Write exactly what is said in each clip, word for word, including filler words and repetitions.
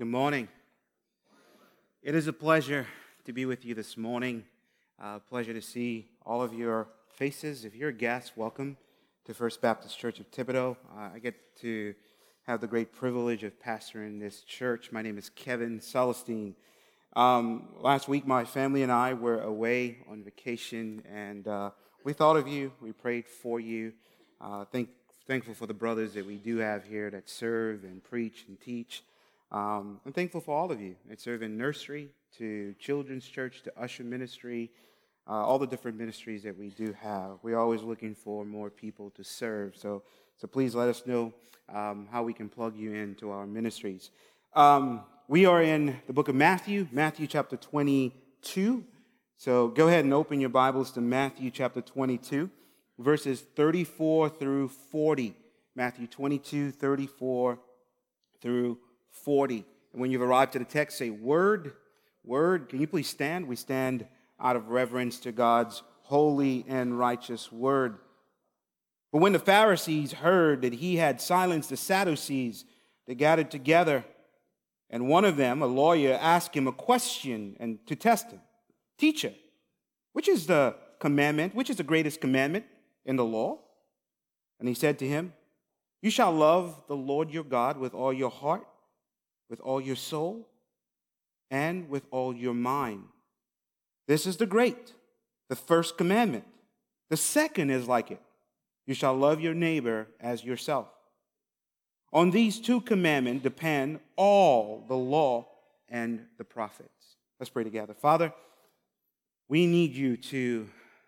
Good morning. It is a pleasure to be with you this morning. Uh, pleasure to see all of your faces. If you're a guest, welcome to First Baptist Church of Thibodaux. Uh, I get to have the great privilege of pastoring this church. My name is Kevin Celestine. Um, last week, my family and I were away on vacation, and uh, we thought of you. We prayed for you. Uh, thank, thankful for the brothers that we do have here that serve and preach and teach. Um, I'm thankful for all of you that serve in nursery, to children's church, to usher ministry, uh, all the different ministries that we do have. We're always looking for more people to serve. So, so please let us know um, how we can plug you into our ministries. Um, we are in the book of Matthew, Matthew chapter twenty-two. So go ahead and open your Bibles to Matthew chapter twenty-two, verses thirty-four through forty. Matthew twenty-two, thirty-four through forty. And when you've arrived to the text, say, Word, Word. Can you please stand? We stand out of reverence to God's holy and righteous Word. But when the Pharisees heard that he had silenced the Sadducees, they gathered together, and one of them, a lawyer, asked him a question and to test him. Teacher, which is the commandment, which is the greatest commandment in the law? And he said to him, You shall love the Lord your God with all your heart, with all your soul, and with all your mind. This is the great, the first commandment. The second is like it. You shall love your neighbor as yourself. On these two commandments depend all the law and the prophets. Let's pray together. Father, we need you to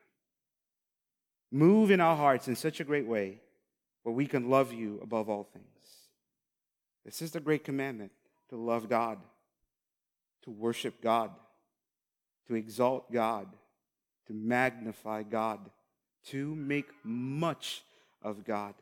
move in our hearts in such a great way where we can love you above all things. This is the great commandment. To love God, to worship God, to exalt God, to magnify God, to make much of God.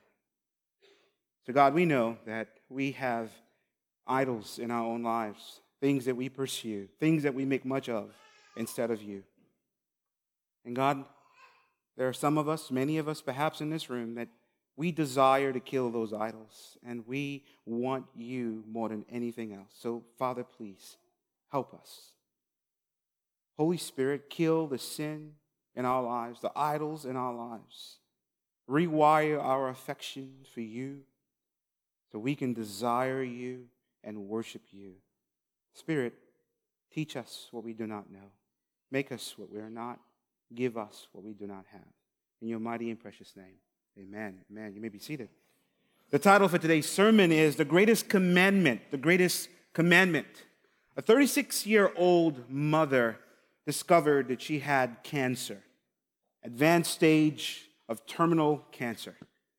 So God, we know that we have idols in our own lives, things that we pursue, things that we make much of instead of you. And God, there are some of us, many of us perhaps in this room, that we desire to kill those idols, and we want you more than anything else. So, Father, please help us. Holy Spirit, kill the sin in our lives, the idols in our lives. Rewire our affection for you so we can desire you and worship you. Spirit, teach us what we do not know. Make us what we are not. Give us what we do not have. In your mighty and precious name. Amen. Amen. You may be seated. The title for today's sermon is The Greatest Commandment. The Greatest Commandment. A thirty-six-year-old mother discovered that she had cancer, advanced stage of terminal cancer.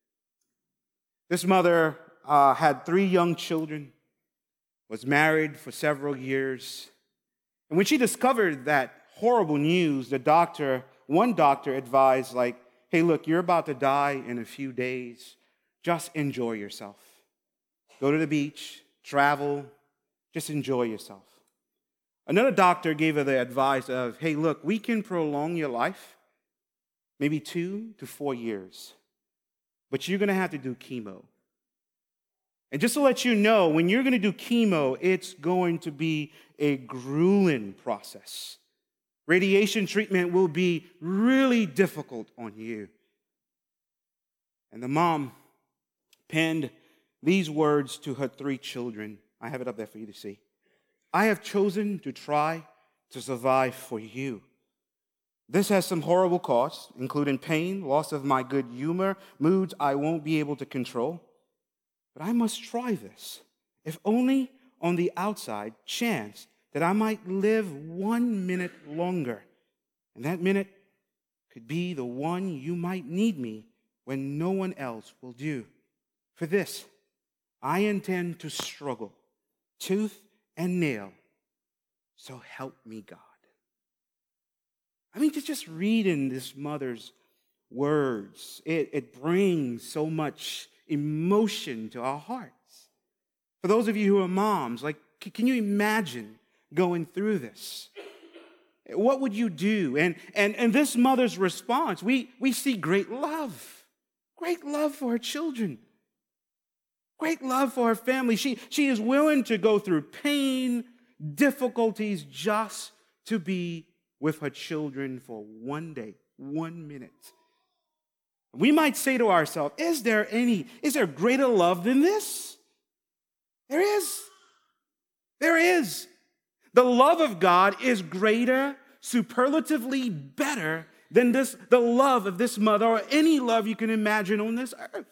This mother uh, had three young children, was married for several years. And when she discovered that horrible news, the doctor, one doctor advised, like, hey, look, you're about to die in a few days. Just enjoy yourself. Go to the beach, travel, just enjoy yourself. Another doctor gave her the advice of, hey, look, we can prolong your life, maybe two to four years, but you're going to have to do chemo. And just to let you know, when you're going to do chemo, it's going to be a grueling process. Radiation treatment will be really difficult on you. And the mom penned these words to her three children. I have it up there for you to see. I have chosen to try to survive for you. This has some horrible costs, including pain, loss of my good humor, moods I won't be able to control. But I must try this, if only on the outside chance that I might live one minute longer. And that minute could be the one you might need me when no one else will do. For this, I intend to struggle, tooth and nail. So help me God. I mean, just, just reading this mother's words, it, it brings so much emotion to our hearts. For those of you who are moms, like, can you imagine going through this? What would you do? And and and this mother's response, we, we see great love. Great love for her children. Great love for her family. She, she is willing to go through pain, difficulties, just to be with her children for one day, one minute. We might say to ourselves, is there any, is there greater love than this? There is. There is. The love of God is greater, superlatively better than this, the love of this mother or any love you can imagine on this earth.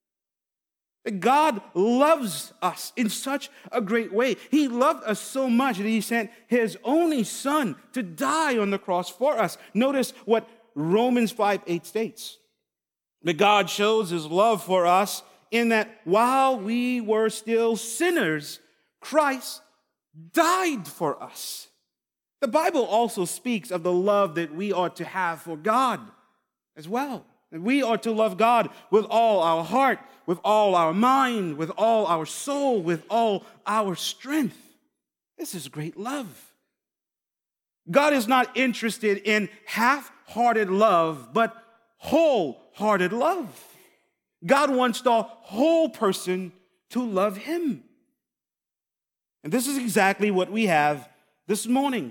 God loves us in such a great way. He loved us so much that he sent his only son to die on the cross for us. Notice what Romans five eight states. That God shows his love for us in that while we were still sinners, Christ died for us. The Bible also speaks of the love that we ought to have for God as well. And we ought to love God with all our heart, with all our mind, with all our soul, with all our strength. This is great love. God is not interested in half-hearted love, but wholehearted love. God wants the whole person to love him. And this is exactly what we have this morning.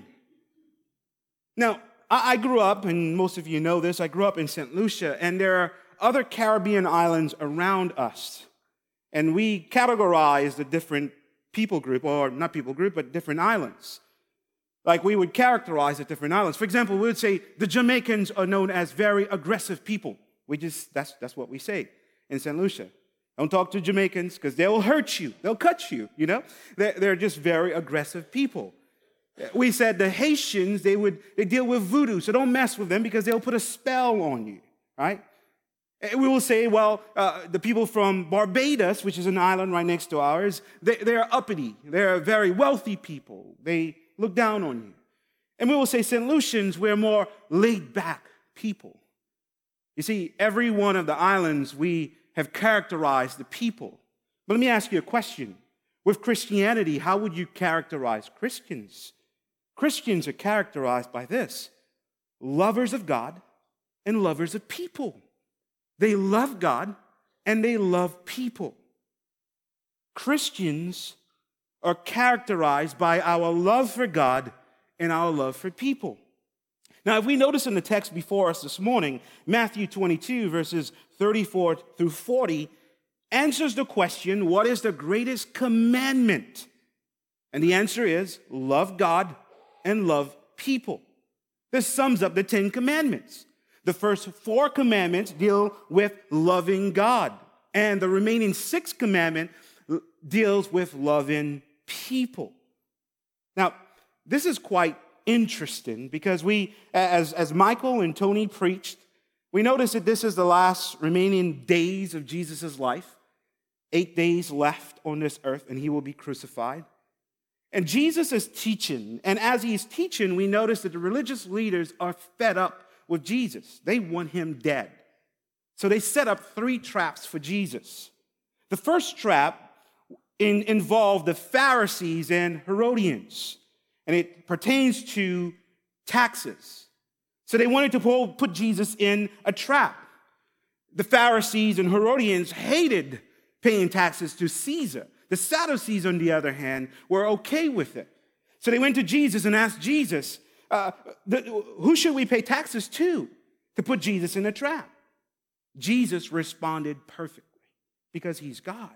Now, I grew up, and most of you know this, I grew up in Saint Lucia, and there are other Caribbean islands around us. And we categorize the different people group, or not people group, but different islands. Like we would characterize the different islands. For example, we would say the Jamaicans are known as very aggressive people. We just, that's, that's what we say in Saint Lucia. Don't talk to Jamaicans because they'll hurt you. They'll cut you, you know. They're, they're just very aggressive people. We said the Haitians, they would they deal with voodoo, so don't mess with them because they'll put a spell on you, right? And we will say, well, uh, the people from Barbados, which is an island right next to ours, they, they're uppity. They're very wealthy people. They look down on you. And we will say Saint Lucians, we're more laid-back people. You see, every one of the islands, we have characterized the people. But let me ask you a question. With Christianity, how would you characterize Christians? Christians are characterized by this: lovers of God and lovers of people. They love God and they love people. Christians are characterized by our love for God and our love for people. Now, if we notice in the text before us this morning, Matthew twenty-two, verses thirty-four through forty, answers the question, what is the greatest commandment? And the answer is, love God and love people. This sums up the Ten Commandments. The first four commandments deal with loving God, and the remaining six commandments deals with loving people. Now, this is quite interesting because we, as, as Michael and Tony preached, we notice that this is the last remaining days of Jesus' life. Eight days left on this earth, and he will be crucified. And Jesus is teaching, and as he's teaching, we notice that the religious leaders are fed up with Jesus. They want him dead. So they set up three traps for Jesus. The first trap in, involved the Pharisees and Herodians, and it pertains to taxes. So they wanted to put Jesus in a trap. The Pharisees and Herodians hated paying taxes to Caesar. The Sadducees, on the other hand, were okay with it. So they went to Jesus and asked Jesus, uh, the, who should we pay taxes to to put Jesus in a trap? Jesus responded perfectly because he's God.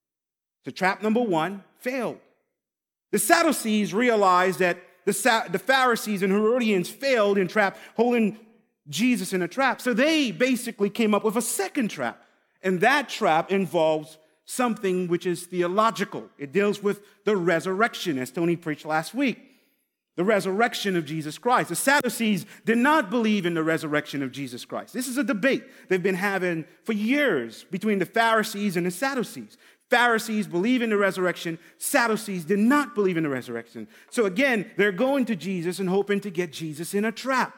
So trap number one failed. The Sadducees realized that the, Sa- the Pharisees and Herodians failed in trap, holding Jesus in a trap. So they basically came up with a second trap. And that trap involves something which is theological. It deals with the resurrection, as Tony preached last week. The resurrection of Jesus Christ. The Sadducees did not believe in the resurrection of Jesus Christ. This is a debate they've been having for years between the Pharisees and the Sadducees. Pharisees believe in the resurrection. Sadducees did not believe in the resurrection. So again, they're going to Jesus and hoping to get Jesus in a trap.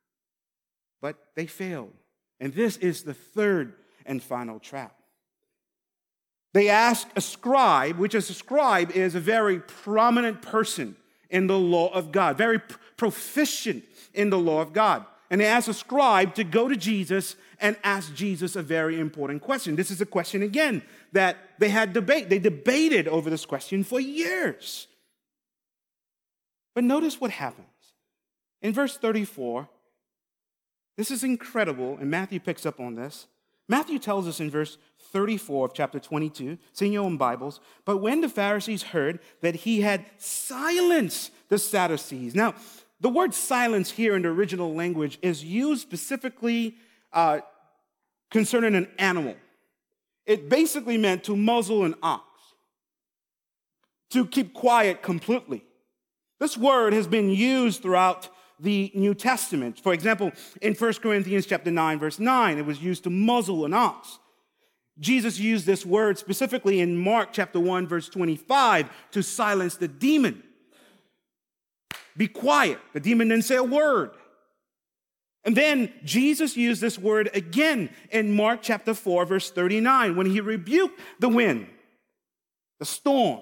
But they failed. And this is the third and final trap. They ask a scribe, which is a scribe is a very prominent person in the law of God, very proficient in the law of God. and they asked a scribe to go to Jesus and ask Jesus a very important question. This is a question, again, that they had debate. They debated over this question for years. But notice what happens. In verse thirty-four, this is incredible, and Matthew picks up on this. Matthew tells us in verse thirty-four of chapter twenty-two, it's in your own Bibles, but when the Pharisees heard that he had silenced the Sadducees. Now, the word silence here in the original language is used specifically uh, concerning an animal. It basically meant to muzzle an ox, to keep quiet completely. This word has been used throughout the New Testament. For example, in First Corinthians chapter nine, verse nine, it was used to muzzle an ox. Jesus used this word specifically in Mark chapter one, verse twenty-five, to silence the demon. Be quiet. The demon didn't say a word. And then Jesus used this word again in Mark chapter four, verse thirty-nine, when he rebuked the wind, the storm.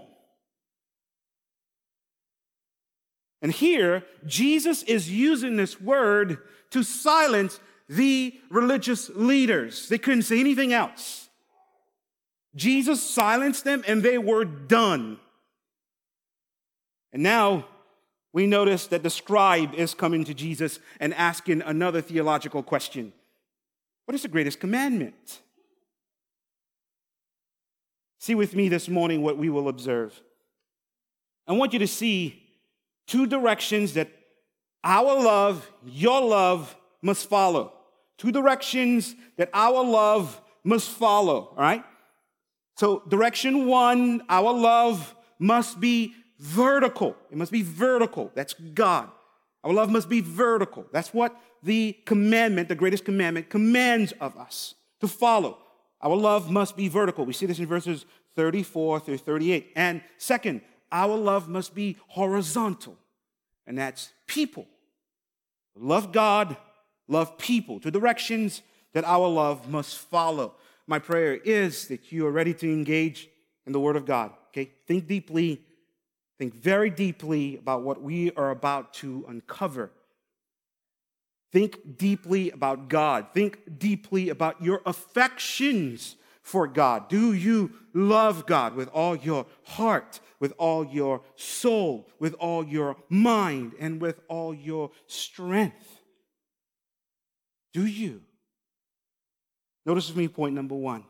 And here, Jesus is using this word to silence the religious leaders. They couldn't say anything else. Jesus silenced them, and they were done. And now, we notice that the scribe is coming to Jesus and asking another theological question. What is the greatest commandment? See with me this morning what we will observe. I want you to see two directions that our love, your love, must follow. Two directions that our love must follow, all right? So direction one, our love must be vertical. It must be vertical. That's God. Our love must be vertical. That's what the commandment, the greatest commandment, commands of us to follow. Our love must be vertical. We see this in verses thirty-four through thirty-eight. And second, our love must be horizontal, and that's people. Love God, love people. Two directions that our love must follow. My prayer is that you are ready to engage in the Word of God. Okay? Think deeply. Think very deeply about what we are about to uncover. Think deeply about God. Think deeply about your affections for God. Do you love God with all your heart, with all your soul, with all your mind, and with all your strength? Do you? Notice with me point number one.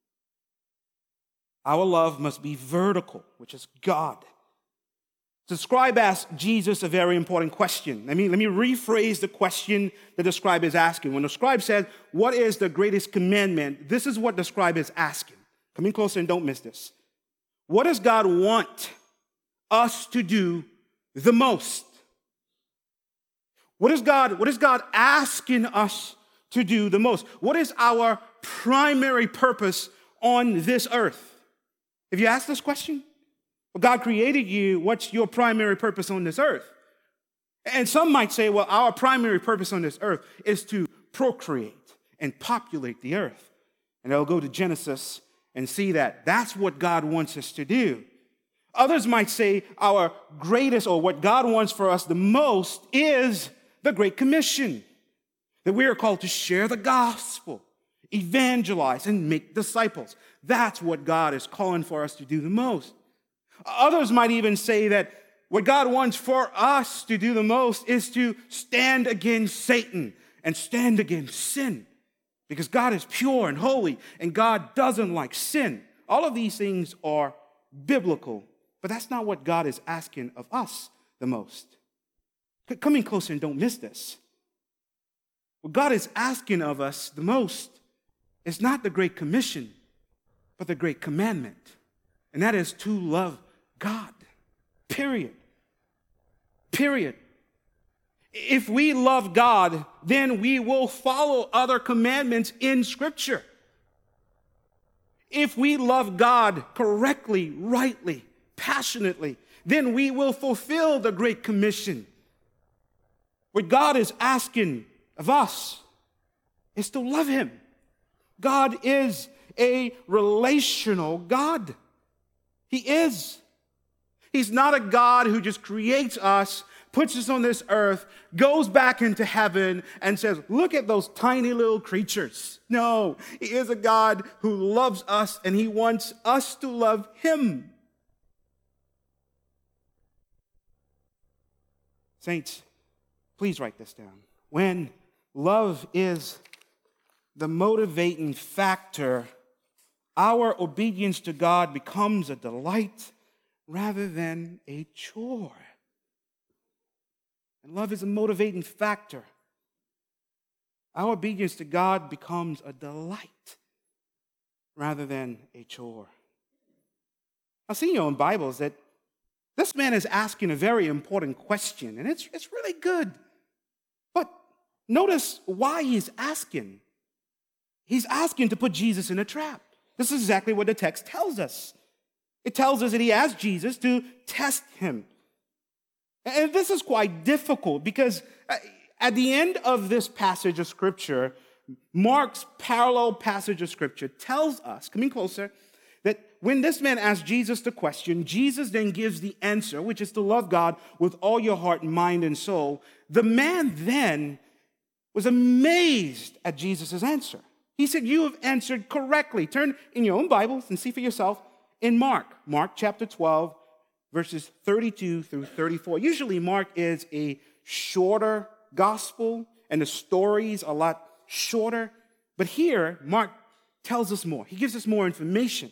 Our love must be vertical, which is God. The scribe asked Jesus a very important question. Let me, let me rephrase the question that the scribe is asking. When the scribe says, what is the greatest commandment? This is what the scribe is asking. Come in closer and don't miss this. What does God want us to do the most? What is God, what is God asking us to do the most? What is our primary purpose on this earth? Have you asked this question? Well, God created you. What's your primary purpose on this earth? And some might say, well, our primary purpose on this earth is to procreate and populate the earth. And they'll go to Genesis and see that that's what God wants us to do. Others might say our greatest, or what God wants for us the most, is the Great Commission, that we are called to share the gospel, evangelize, and make disciples. That's what God is calling for us to do the most. Others might even say that what God wants for us to do the most is to stand against Satan and stand against sin, because God is pure and holy, and God doesn't like sin. All of these things are biblical, but that's not what God is asking of us the most. Come in closer and don't miss this. What God is asking of us the most is not the Great Commission, but the Great Commandment, and that is to love God. Period. Period. If we love God, then we will follow other commandments in Scripture. If we love God correctly, rightly, passionately, then we will fulfill the Great Commission. What God is asking of us is to love Him. God is a relational God. He is. He's not a God who just creates us, puts us on this earth, goes back into heaven, and says, look at those tiny little creatures. No, he is a God who loves us, and he wants us to love him. Saints, please write this down. When love is the motivating factor, our obedience to God becomes a delight rather than a chore. And love is a motivating factor. Our obedience to God becomes a delight rather than a chore. I see in your own Bibles that this man is asking a very important question, and it's, it's really good. But notice why he's asking. He's asking to put Jesus in a trap. This is exactly what the text tells us. It tells us that he asked Jesus to test him. And this is quite difficult because at the end of this passage of Scripture, Mark's parallel passage of Scripture tells us, coming closer, that when this man asked Jesus the question, Jesus then gives the answer, which is to love God with all your heart, mind, and soul. The man then was amazed at Jesus' answer. He said, you have answered correctly. Turn in your own Bibles and see for yourself in Mark. Mark chapter twelve, verses thirty-two through thirty-four. Usually Mark is a shorter gospel, and the stories are a lot shorter. But here, Mark tells us more. He gives us more information.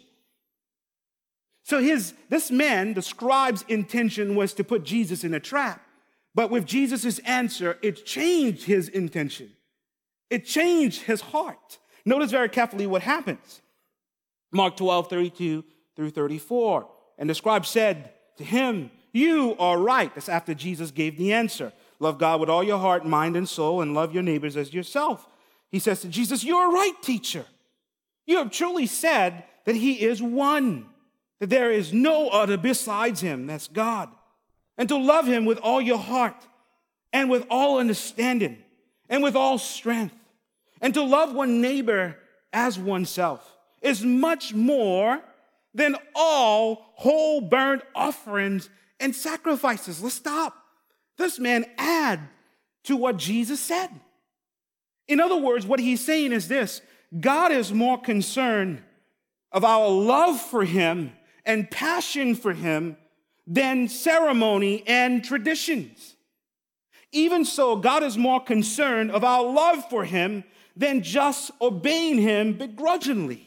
So his this man, the scribe's intention was to put Jesus in a trap. But with Jesus' answer, it changed his intention. It changed his heart. Notice very carefully what happens. Mark twelve, thirty-two through thirty-four. And the scribe said to him, you are right. That's after Jesus gave the answer. Love God with all your heart, mind, and soul, and love your neighbors as yourself. He says to Jesus, you are right, teacher. You have truly said that he is one, that there is no other besides him, that's God. And to love him with all your heart, and with all understanding, and with all strength. And to love one neighbor as oneself is much more than all whole burnt offerings and sacrifices. Let's stop. This man add to what Jesus said. In other words, what he's saying is this: God is more concerned of our love for him and passion for him than ceremony and traditions. Even so, God is more concerned of our love for him than just obeying him begrudgingly.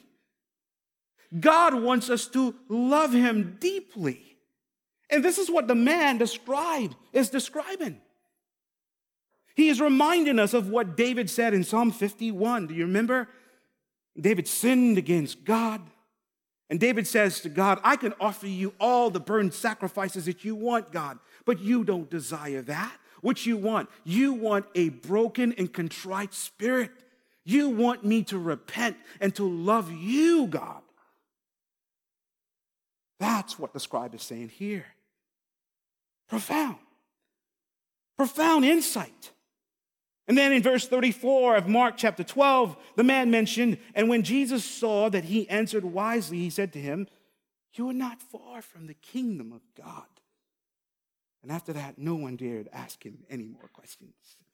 God wants us to love him deeply. And this is what the man described is describing. He is reminding us of what David said in Psalm fifty-one. Do you remember? David sinned against God. And David says to God, I can offer you all the burnt sacrifices that you want, God, but you don't desire that. What you want? You want a broken and contrite spirit. You want me to repent and to love you, God. That's what the scribe is saying here. Profound. Profound insight. And then in verse thirty-four of Mark chapter twelve, the man mentioned, and when Jesus saw that he answered wisely, he said to him, you are not far from the kingdom of God. And after that, no one dared ask him any more questions.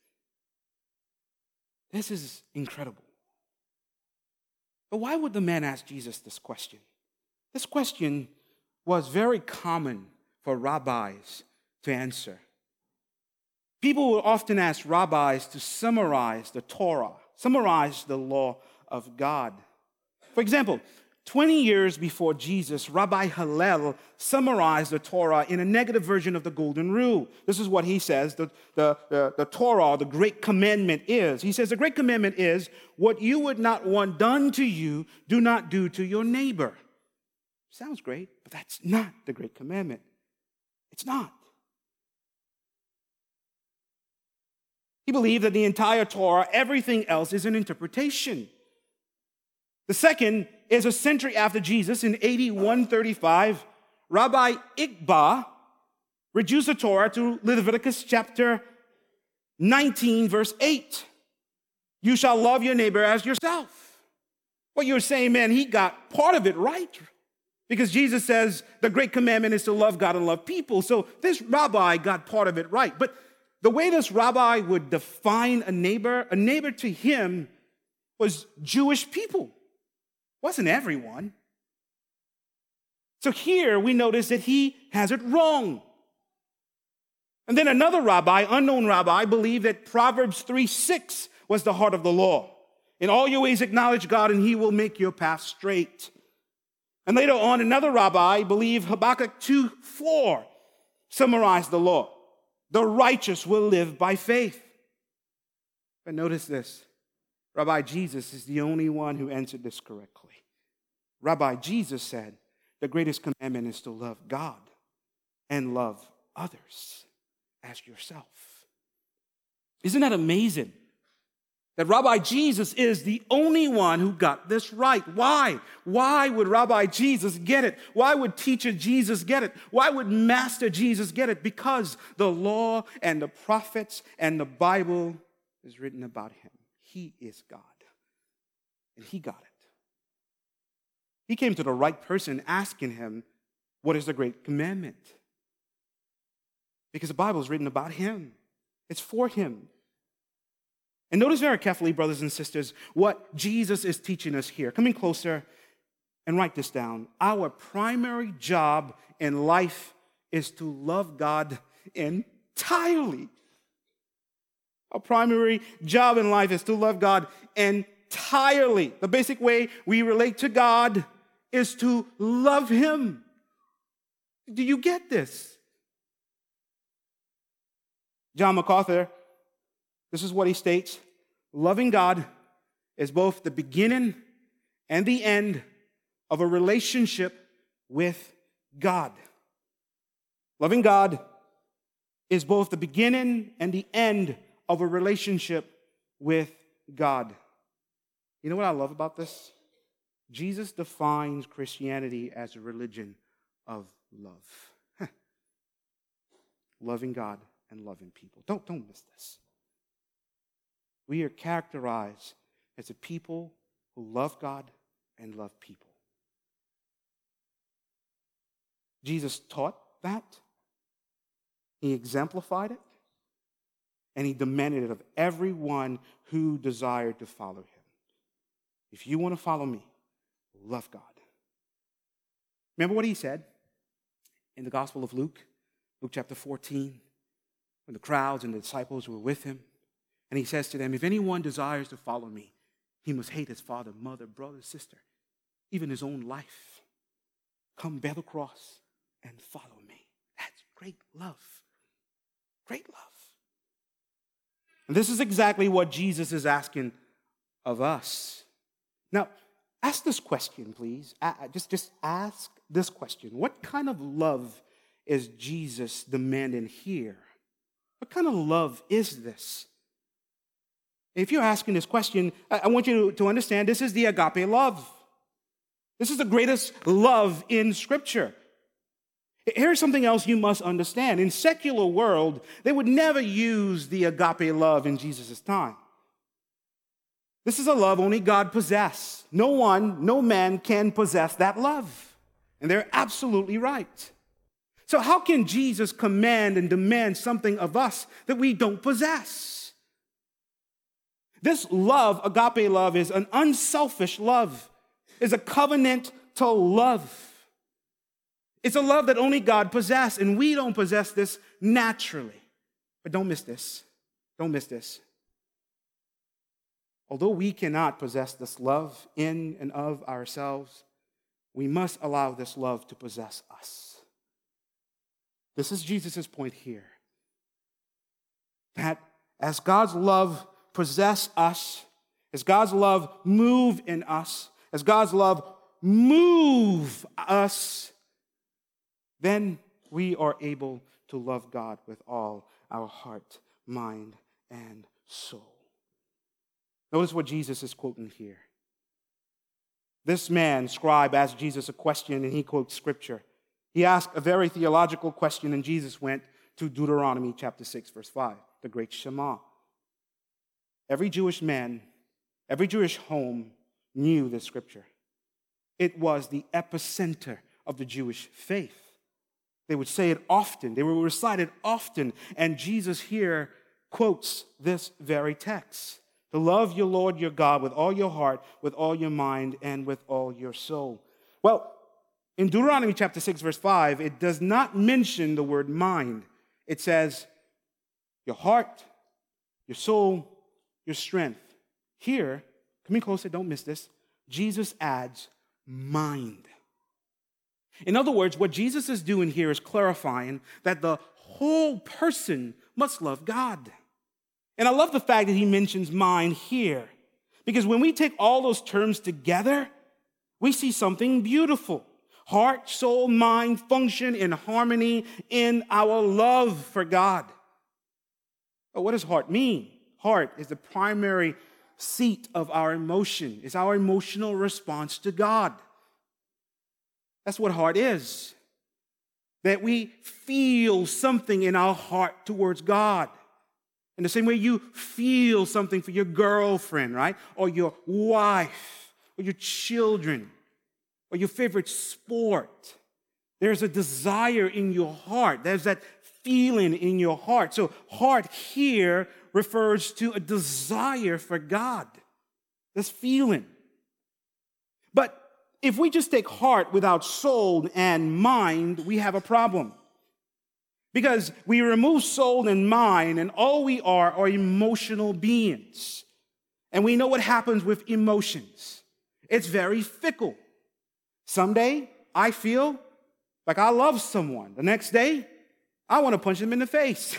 This is incredible. But why would the man ask Jesus this question? This question was very common for rabbis to answer. People will often ask rabbis to summarize the Torah, summarize the law of God. For example, twenty years before Jesus, Rabbi Hillel summarized the Torah in a negative version of the Golden Rule. This is what he says the, the, the, the Torah, the Great Commandment is. He says the Great Commandment is, what you would not want done to you, do not do to your neighbor. Sounds great, but that's not the Great Commandment. It's not. He believed that the entire Torah, everything else, is an interpretation. The second is a century after Jesus, in A D one thirty-five, Rabbi Iqba reduced the Torah to Leviticus chapter nineteen, verse eight. You shall love your neighbor as yourself. Well, you're saying, man, he got part of it right. Because Jesus says the great commandment is to love God and love people. So this rabbi got part of it right. But the way this rabbi would define a neighbor, a neighbor to him was Jewish people. Wasn't everyone. So here we notice that he has it wrong. And then another rabbi, unknown rabbi, believed that Proverbs three six was the heart of the law. In all your ways acknowledge God and he will make your path straight. And later on, another rabbi believed Habakkuk two four summarized the law. The righteous will live by faith. But notice this. Rabbi Jesus is the only one who answered this correctly. Rabbi Jesus said, the greatest commandment is to love God and love others as yourself. Isn't that amazing? That Rabbi Jesus is the only one who got this right. Why? Why would Rabbi Jesus get it? Why would teacher Jesus get it? Why would Master Jesus get it? Because the law and the prophets and the Bible is written about him. He is God. And he got it. He came to the right person asking him, what is the great commandment? Because the Bible is written about him. It's for him. And notice very carefully, brothers and sisters, what Jesus is teaching us here. Come in closer and write this down. Our primary job in life is to love God entirely. Our primary job in life is to love God entirely. The basic way we relate to God is to love him. Do you get this? John MacArthur, this is what he states. Loving God is both the beginning and the end of a relationship with God. Loving God is both the beginning and the end of a relationship with God. You know what I love about this? Jesus defines Christianity as a religion of love. Loving God and loving people. Don't, don't miss this. We are characterized as a people who love God and love people. Jesus taught that. He exemplified it. And he demanded it of everyone who desired to follow him. If you want to follow me, love God. Remember what he said in the Gospel of Luke, Luke chapter fourteen, when the crowds and the disciples were with him. And he says to them, if anyone desires to follow me, he must hate his father, mother, brother, sister, even his own life. Come bear the cross and follow me. That's great love. Great love. And this is exactly what Jesus is asking of us. Now, ask this question, please. Just, just ask this question. What kind of love is Jesus demanding here? What kind of love is this? If you're asking this question, I want you to understand this is the agape love. This is the greatest love in Scripture. Here's something else you must understand. In secular world, they would never use the agape love in Jesus' time. This is a love only God possesses. No one, no man can possess that love. And they're absolutely right. So how can Jesus command and demand something of us that we don't possess? This love, agape love, is an unselfish love. It's a covenant to love. It's a love that only God possesses, and we don't possess this naturally. But don't miss this. Don't miss this. Although we cannot possess this love in and of ourselves, we must allow this love to possess us. This is Jesus' point here. That as God's love possess us, as God's love move in us, as God's love move us, then we are able to love God with all our heart, mind, and soul. Notice what Jesus is quoting here. This man, scribe, asked Jesus a question, and he quotes Scripture. He asked a very theological question, and Jesus went to Deuteronomy chapter six, verse five, the great Shema. Every Jewish man, every Jewish home knew this Scripture. It was the epicenter of the Jewish faith. They would say it often. They would recite it often. And Jesus here quotes this very text. To love your Lord your God with all your heart, with all your mind, and with all your soul. Well, in Deuteronomy chapter six, verse five, it does not mention the word mind. It says your heart, your soul, your strength. Here, come in closer, don't miss this. Jesus adds mind. In other words, what Jesus is doing here is clarifying that the whole person must love God. And I love the fact that he mentions mind here, because when we take all those terms together, we see something beautiful. Heart, soul, mind function in harmony in our love for God. But what does heart mean? Heart is the primary seat of our emotion. It's our emotional response to God. That's what heart is. That we feel something in our heart towards God. In the same way you feel something for your girlfriend, right? Or your wife, or your children, or your favorite sport. There's a desire in your heart. There's that feeling in your heart. So heart here refers to a desire for God. This feeling. But if we just take heart without soul and mind, we have a problem. Because we remove soul and mind, and all we are are emotional beings. And we know what happens with emotions. It's very fickle. Someday, I feel like I love someone. The next day, I want to punch them in the face.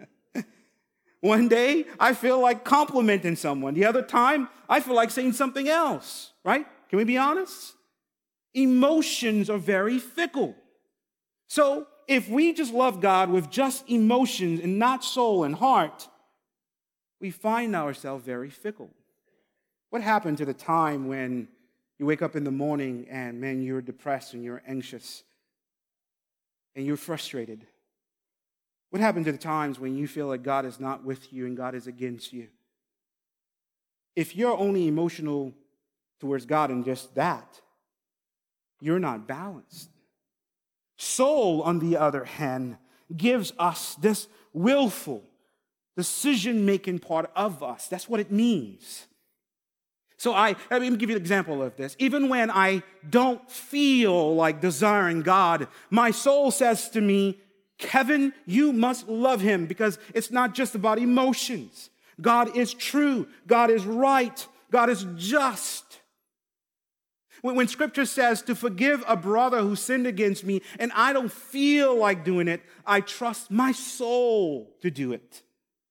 One day, I feel like complimenting someone. The other time, I feel like saying something else, right? Can we be honest? Emotions are very fickle. So if we just love God with just emotions and not soul and heart, we find ourselves very fickle. What happened to the time when you wake up in the morning and, man, you're depressed and you're anxious and you're frustrated? What happened to the times when you feel like God is not with you and God is against you? If you're only emotional towards God and just that, you're not balanced. Soul, on the other hand, gives us this willful, decision-making part of us. That's what it means. So I, let me give you an example of this. Even when I don't feel like desiring God, my soul says to me, Kevin, you must love him, because it's not just about emotions. God is true. God is right. God is just. When Scripture says to forgive a brother who sinned against me and I don't feel like doing it, I trust my soul to do it.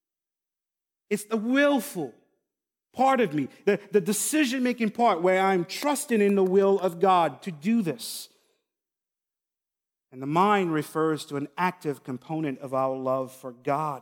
It's the willful part of me, the, the decision-making part where I'm trusting in the will of God to do this. And the mind refers to an active component of our love for God.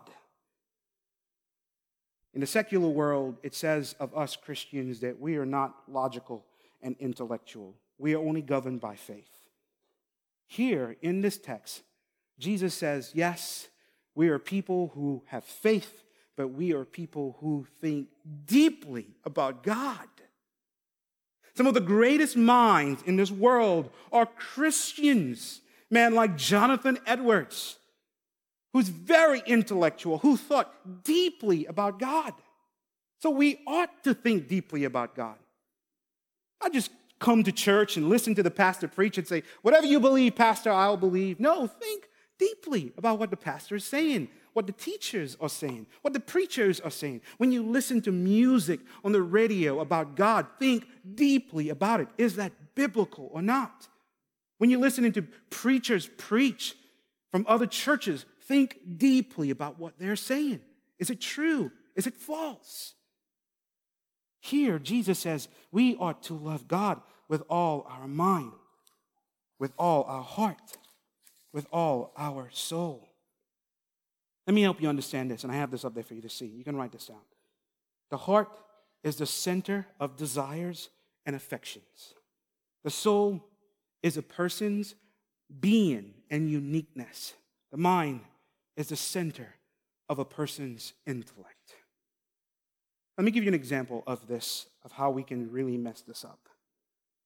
In the secular world, it says of us Christians that we are not logical and intellectual. We are only governed by faith. Here in this text, Jesus says, yes, we are people who have faith, but we are people who think deeply about God. Some of the greatest minds in this world are Christians. Man like Jonathan Edwards, who's very intellectual, who thought deeply about God. So we ought to think deeply about God. Not just come to church and listen to the pastor preach and say, whatever you believe, pastor, I'll believe. No, think deeply about what the pastor is saying, what the teachers are saying, what the preachers are saying. When you listen to music on the radio about God, think deeply about it. Is that biblical or not? When you're listening to preachers preach from other churches, think deeply about what they're saying. Is it true? Is it false? Here, Jesus says we ought to love God with all our mind, with all our heart, with all our soul. Let me help you understand this, and I have this up there for you to see. You can write this down. The heart is the center of desires and affections. The soul is a person's being and uniqueness. The mind is the center of a person's intellect. Let me give you an example of this, of how we can really mess this up.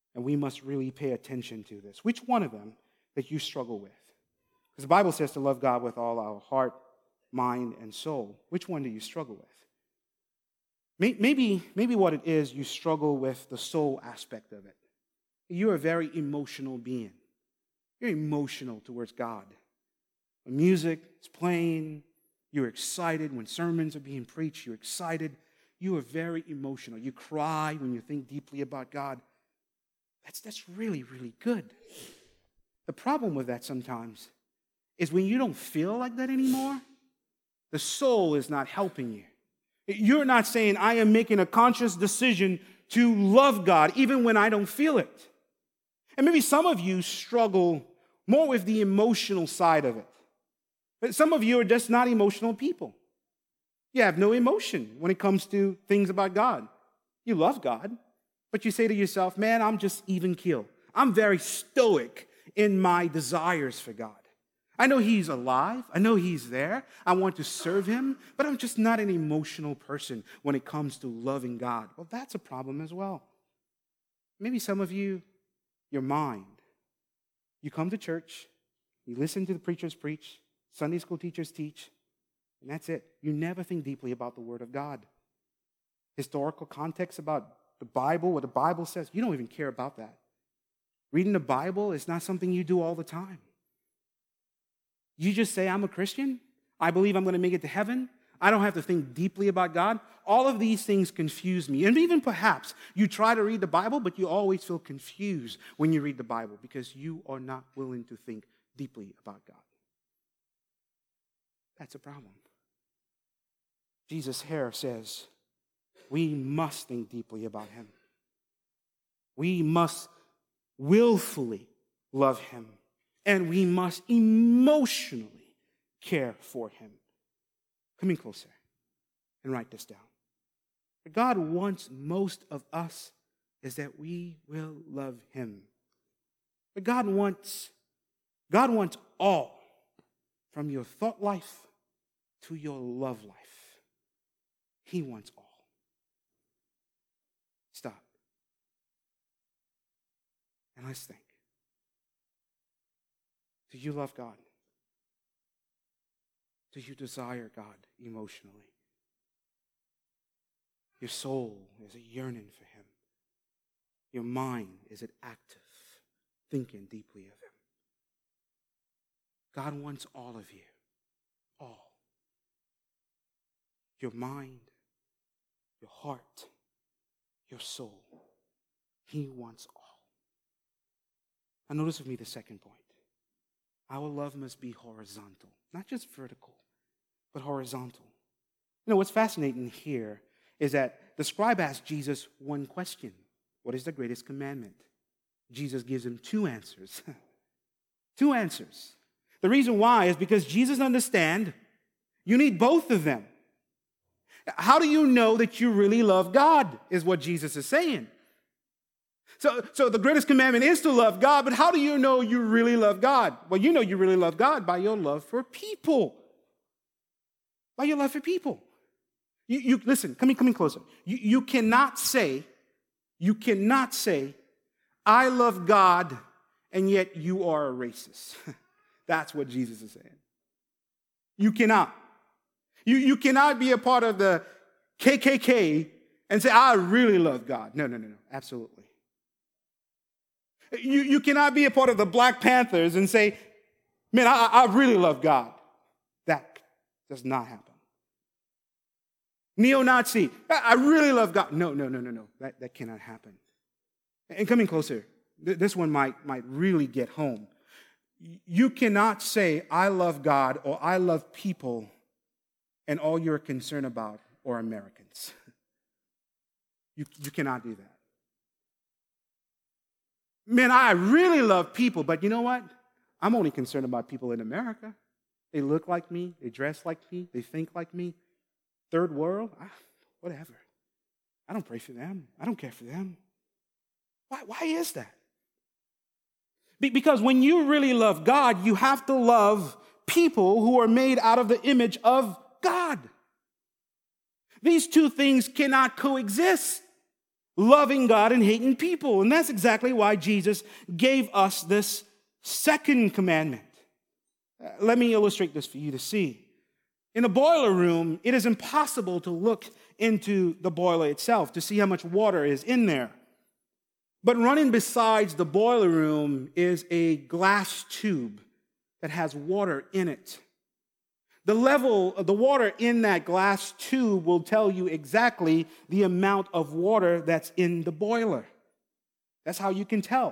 And we must really pay attention to this. Which one of them that you struggle with? Because the Bible says to love God with all our heart, mind, and soul. Which one do you struggle with? Maybe, maybe what it is, you struggle with the soul aspect of it. You're a very emotional being. You're emotional towards God. When music is playing, you're excited. When sermons are being preached, you're excited. You are very emotional. You cry when you think deeply about God. That's, that's really, really good. The problem with that sometimes is when you don't feel like that anymore, the soul is not helping you. You're not saying, I am making a conscious decision to love God even when I don't feel it. And maybe some of you struggle more with the emotional side of it. But some of you are just not emotional people. You have no emotion when it comes to things about God. You love God, but you say to yourself, man, I'm just even keel. I'm very stoic in my desires for God. I know He's alive. I know He's there. I want to serve Him, but I'm just not an emotional person when it comes to loving God. Well, that's a problem as well. Maybe some of you, your mind. You come to church, you listen to the preachers preach, Sunday school teachers teach, and that's it. You never think deeply about the Word of God. Historical context about the Bible, what the Bible says, you don't even care about that. Reading the Bible is not something you do all the time. You just say, I'm a Christian. I believe I'm going to make it to heaven. I don't have to think deeply about God. All of these things confuse me. And even perhaps you try to read the Bible, but you always feel confused when you read the Bible because you are not willing to think deeply about God. That's a problem. Jesus here says we must think deeply about Him. We must willfully love Him. And we must emotionally care for Him. Come in closer and write this down. What God wants most of us is that we will love Him. But God wants, God wants all, from your thought life to your love life. He wants all. Stop. And let's think. Do you love God? Do you desire God emotionally? Your soul is a yearning for Him. Your mind is it active, thinking deeply of Him. God wants all of you. All. Your mind, your heart, your soul. He wants all. Now notice with me the second point. Our love must be horizontal, not just vertical, but horizontal. You know, what's fascinating here is that the scribe asked Jesus one question. What is the greatest commandment? Jesus gives him two answers. Two answers. The reason why is because Jesus understands you need both of them. How do you know that you really love God is what Jesus is saying. So, so the greatest commandment is to love God, but how do you know you really love God? Well, you know you really love God by your love for people. By your love for people. You, you listen, come in, come in closer. You, you cannot say, you cannot say, I love God, and yet you are a racist. That's what Jesus is saying. You cannot. You, you cannot be a part of the K K K and say, I really love God. No, no, no, no, absolutely. You, you cannot be a part of the Black Panthers and say, man, I, I really love God. That does not happen. Neo-Nazi, I really love God. No, no, no, no, no. That, that cannot happen. And coming closer, this one might, might really get home. You cannot say, I love God or I love people, and all you're concerned about are Americans. You, you cannot do that. Man, I really love people, but you know what? I'm only concerned about people in America. They look like me. They dress like me. They think like me. Third world, ah, whatever. I don't pray for them. I don't care for them. Why, why is that? Be- because when you really love God, you have to love people who are made out of the image of God. These two things cannot coexist. loving God and hating people. And that's exactly why Jesus gave us this second commandment. Uh, let me illustrate this for you to see. In a boiler room, it is impossible to look into the boiler itself to see how much water is in there. But running besides the boiler room is a glass tube that has water in it. The level of the water in that glass tube will tell you exactly the amount of water that's in the boiler. That's how you can tell.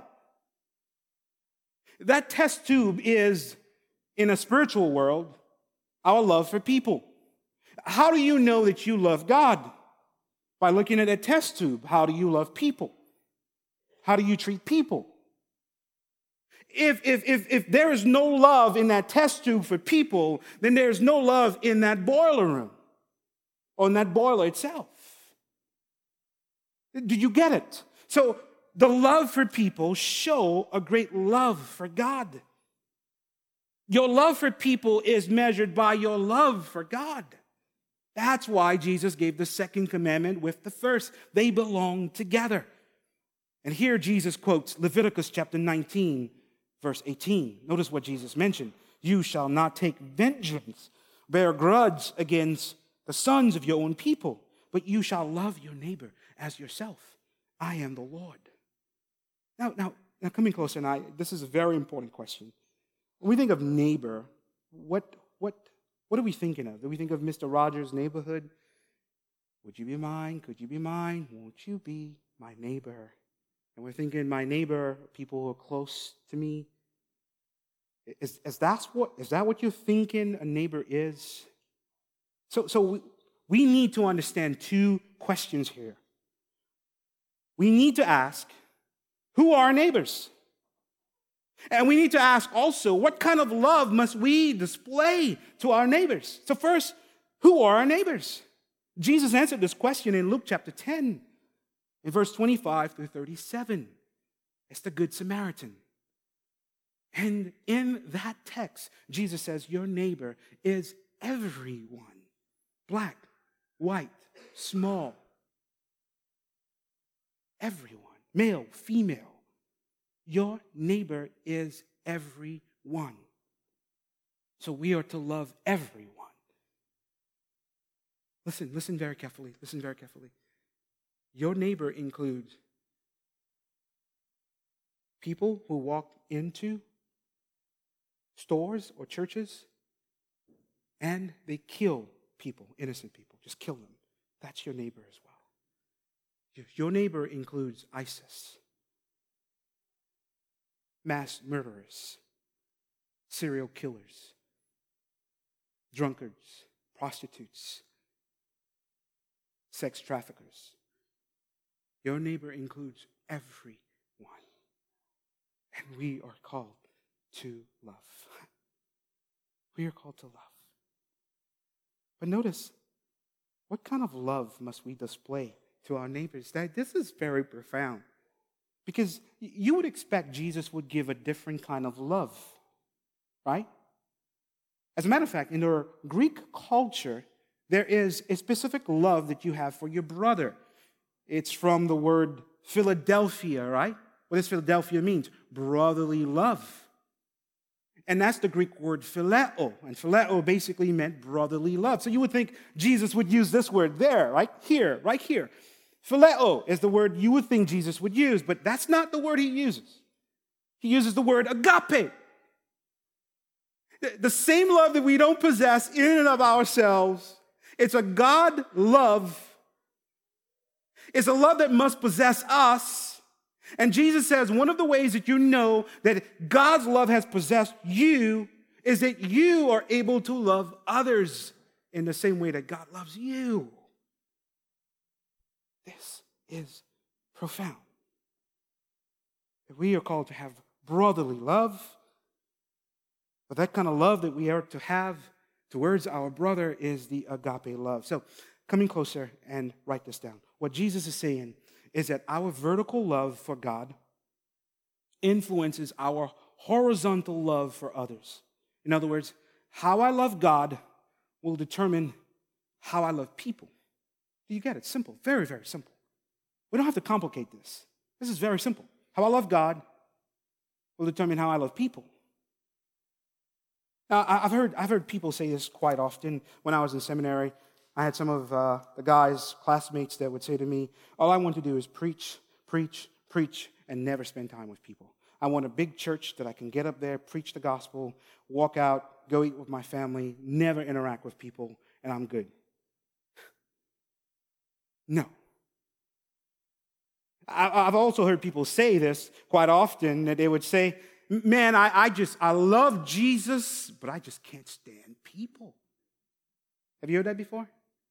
That test tube is, in a spiritual world, our love for people. How do you know that you love God? By looking at a test tube. How do you love people? How do you treat people? If, if, if, if there is no love in that test tube for people, then there's no love in that boiler room or in that boiler itself. Do you get it? So the love for people show a great love for God. Your love for people is measured by your love for God. That's why Jesus gave the second commandment with the first. They belong together. And here Jesus quotes Leviticus chapter nineteen, verse eighteen. Notice what Jesus mentioned. You shall not take vengeance, bear grudge against the sons of your own people, but you shall love your neighbor as yourself. I am the Lord. Now, now, now coming closer, and I, this is a very important question. When we think of neighbor, what, what, what are we thinking of? Do we think of Mister Rogers' Neighborhood? Would you be mine? Could you be mine? Won't you be my neighbor? And we're thinking, my neighbor, people who are close to me. Is, is, that's what, is that what you're thinking a neighbor is? So, so we, we need to understand two questions here. We need to ask, who are our neighbors? And we need to ask also, what kind of love must we display to our neighbors? So first, who are our neighbors? Jesus answered this question in Luke chapter ten, in verse twenty-five through thirty-seven. It's the Good Samaritan. And in that text, Jesus says, your neighbor is everyone. Black, white, small. Everyone. Male, female. Your neighbor is everyone. So we are to love everyone. Listen, listen very carefully. Listen very carefully. Your neighbor includes people who walk into stores or churches and they kill people, innocent people. Just kill them. That's your neighbor as well. Your neighbor includes ISIS, mass murderers, serial killers, drunkards, prostitutes, sex traffickers. Your neighbor includes everyone. And we are called to love. We are called to love. But notice, what kind of love must we display to our neighbors? That this is very profound. Because you would expect Jesus would give a different kind of love, right? As a matter of fact, in our Greek culture, there is a specific love that you have for your brother. It's from the word Philadelphia, right? What does Philadelphia mean? Brotherly love. And that's the Greek word phileo. And phileo basically meant brotherly love. So you would think Jesus would use this word there, right here, right here. Phileo is the word you would think Jesus would use, but that's not the word he uses. He uses the word agape. The same love that we don't possess in and of ourselves. It's a God love. It's a love that must possess us. And Jesus says one of the ways that you know that God's love has possessed you is that you are able to love others in the same way that God loves you. This is profound. We are called to have brotherly love, but that kind of love that we are to have towards our brother is the agape love. So, coming closer and write this down. What Jesus is saying is that our vertical love for God influences our horizontal love for others. In other words, how I love God will determine how I love people. Do you get it? Simple. Very, very simple. We don't have to complicate this. This is very simple. How I love God will determine how I love people. Now, I've heard, I've heard people say this quite often. When I was in seminary, I had some of uh, the guys, classmates, that would say to me, all I want to do is preach, preach, preach, and never spend time with people. I want a big church that I can get up there, preach the gospel, walk out, go eat with my family, never interact with people, and I'm good. No. I've also heard people say this quite often, that they would say, man, I, I just, I love Jesus, but I just can't stand people. Have you heard that before?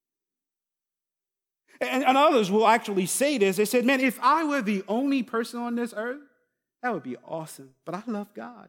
And, and others will actually say this. They said, man, if I were the only person on this earth, that would be awesome, but I love God.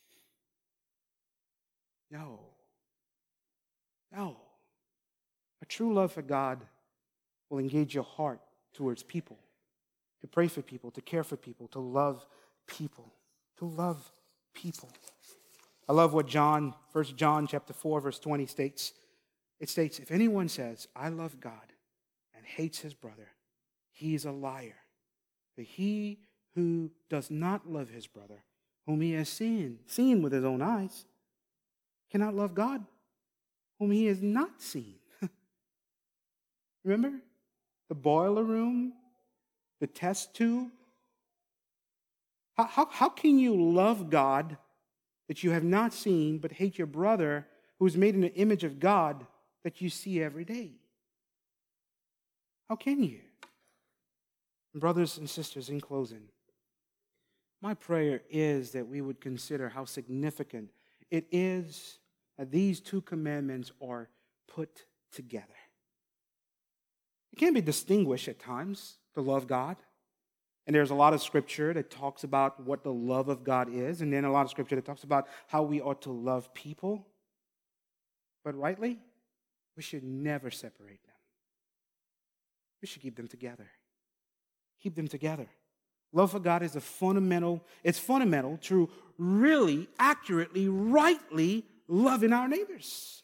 No. No. A true love for God will engage your heart towards people, to pray for people, to care for people, to love people, to love people. I love what John, First John chapter four, verse twenty states. It states, if anyone says, I love God and hates his brother, he is a liar. For he who does not love his brother, whom he has seen, seen with his own eyes, cannot love God, whom he has not seen. Remember? The boiler room, the test tube. How, how, how can you love God that you have not seen, but hate your brother who is made in the image of God that you see every day? How can you? Brothers and sisters, in closing, my prayer is that we would consider how significant it is that these two commandments are put together. It can be distinguished at times to love God. And there's a lot of scripture that talks about what the love of God is, and then a lot of scripture that talks about how we ought to love people. But rightly, we should never separate them. We should keep them together. Keep them together. Love for God is a fundamental, it's fundamental to really, accurately, rightly loving our neighbors.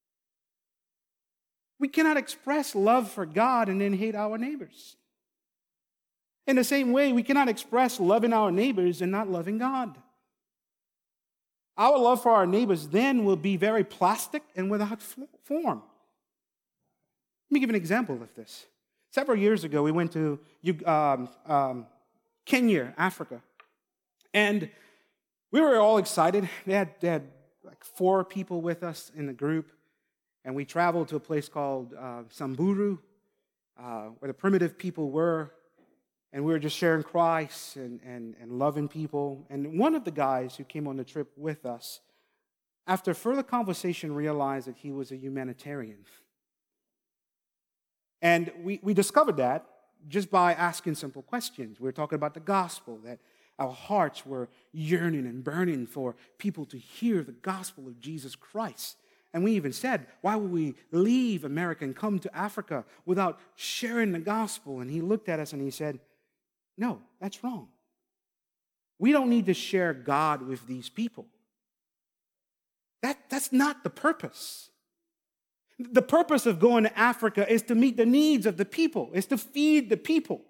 We cannot express love for God and then hate our neighbors. In the same way, we cannot express loving our neighbors and not loving God. Our love for our neighbors then will be very plastic and without form. Let me give an example of this. Several years ago, we went to um, um, Kenya, Africa, and we were all excited. They had, they had like four people with us in the group, and we traveled to a place called uh, Samburu, uh, where the primitive people were, and we were just sharing Christ and, and, and loving people. And one of the guys who came on the trip with us, after further conversation, realized that he was a humanitarian. And we, we discovered that just by asking simple questions. We were talking about the gospel, that our hearts were yearning and burning for people to hear the gospel of Jesus Christ. And we even said, why would we leave America and come to Africa without sharing the gospel? And he looked at us and he said, no, that's wrong. We don't need to share God with these people. That, that's not the purpose. The purpose of going to Africa is to meet the needs of the people, is to feed the people,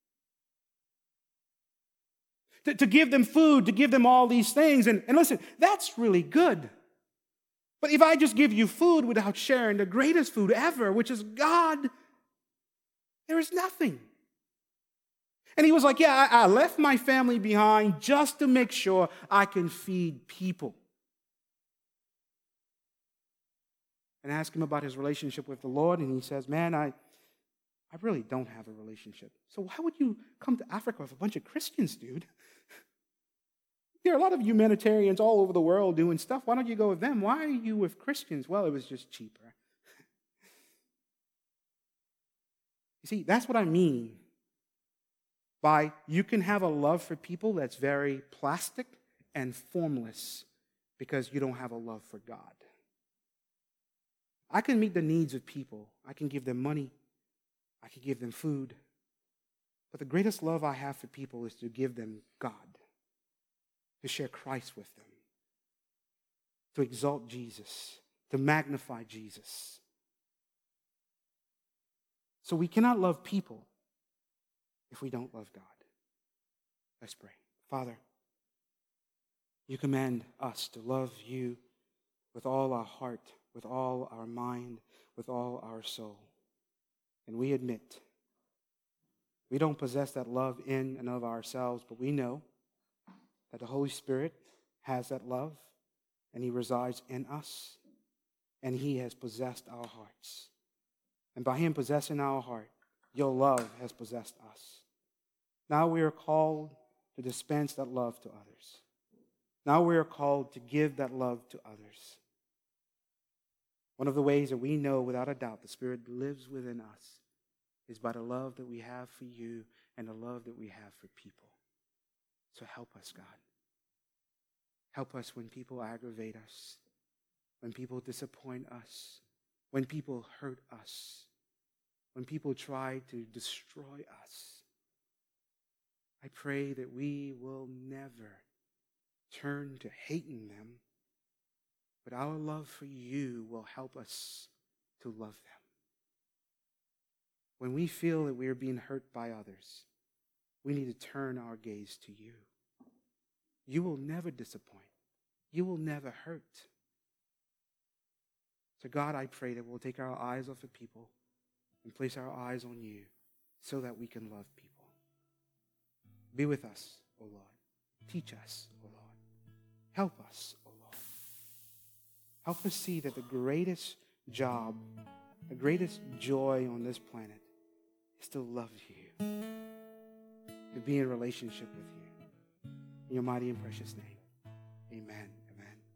to, to give them food, to give them all these things. And, and listen, that's really good. But if I just give you food without sharing the greatest food ever, which is God, there is nothing. And he was like, yeah, I, I left my family behind just to make sure I can feed people. And I asked him about his relationship with the Lord, and he says, man, I, I really don't have a relationship. So why would you come to Africa with a bunch of Christians, dude? There are a lot of humanitarians all over the world doing stuff. Why don't you go with them? Why are you with Christians? Well, it was just cheaper. You see, that's what I mean by you can have a love for people that's very plastic and formless because you don't have a love for God. I can meet the needs of people. I can give them money. I can give them food. But the greatest love I have for people is to give them God, to share Christ with them, to exalt Jesus, to magnify Jesus. So we cannot love people if we don't love God. Let's pray. Father, you command us to love you with all our heart, with all our mind, with all our soul. And we admit we don't possess that love in and of ourselves, but we know that the Holy Spirit has that love, and he resides in us, and he has possessed our hearts. And by him possessing our heart, your love has possessed us. Now we are called to dispense that love to others. Now we are called to give that love to others. One of the ways that we know without a doubt the Spirit lives within us is by the love that we have for you and the love that we have for people. So help us, God. Help us when people aggravate us, when people disappoint us, when people hurt us, when people try to destroy us. I pray that we will never turn to hating them, but our love for you will help us to love them. When we feel that we are being hurt by others, we need to turn our gaze to you. You will never disappoint. You will never hurt. So God, I pray that we'll take our eyes off of people and place our eyes on you so that we can love people. Be with us, O Lord. Teach us, O Lord. Help us, O Lord. Help us see that the greatest job, the greatest joy on this planet is to love you, to be in relationship with you. In your mighty and precious name.